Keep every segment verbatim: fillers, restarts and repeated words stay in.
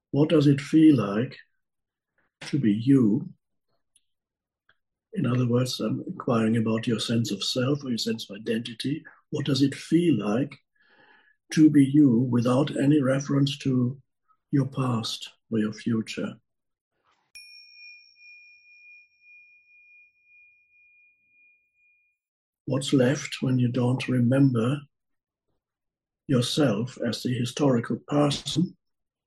What does it feel like to be you? In other words, I'm inquiring about your sense of self or your sense of identity. What does it feel like to be you without any reference to your past or your future? What's left when you don't remember yourself as the historical person?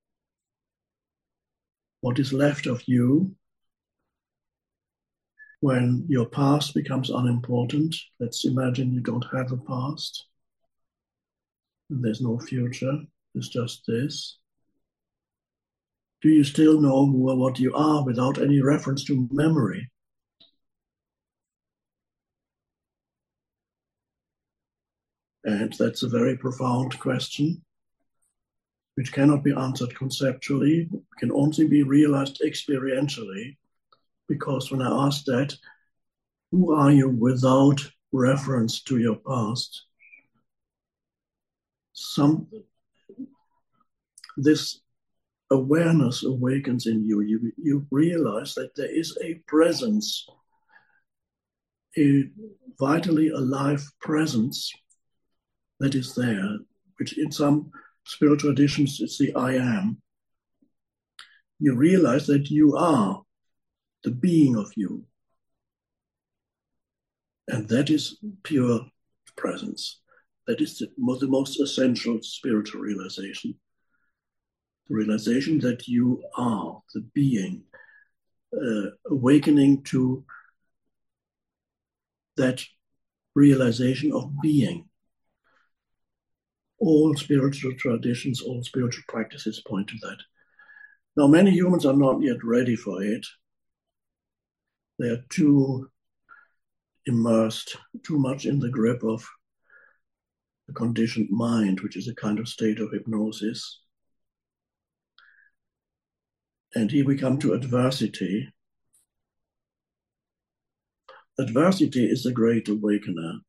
What is left of you when your past becomes unimportant? Let's imagine you don't have a past. There's no future. It's just this. Do you still know who or what you are without any reference to memory? And that's a very profound question, which cannot be answered conceptually, can only be realized experientially. Because when I ask that, who are you without reference to your past? Some this awareness awakens in you. You, you realize that there is a presence, a vitally alive presence that is there, which in some spiritual traditions it's the I am. You realize that you are the being of you. And that is pure presence. That is the, the most essential spiritual realization. The realization that you are the being, uh, awakening to that realization of being. All spiritual traditions, all spiritual practices point to that. Now, many humans are not yet ready for it. They are too immersed, too much in the grip of the conditioned mind, which is a kind of state of hypnosis. And here we come to adversity. Adversity is the great awakener.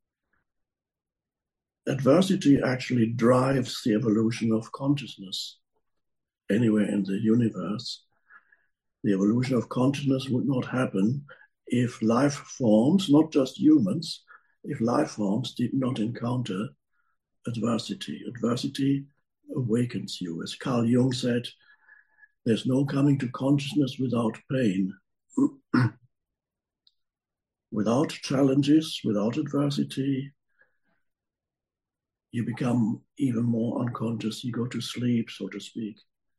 Adversity actually drives the evolution of consciousness anywhere in the universe. The evolution of consciousness would not happen if life forms, not just humans, if life forms did not encounter adversity. Adversity awakens you. As Carl Jung said, there's no coming to consciousness without pain. Without challenges, without adversity, you become even more unconscious. You go to sleep, so to speak.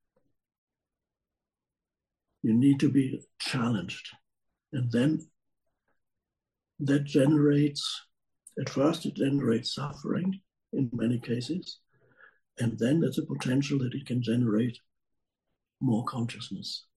You need to be challenged. And then that generates, at first it generates suffering in many cases. And then there's a potential that it can generate more consciousness.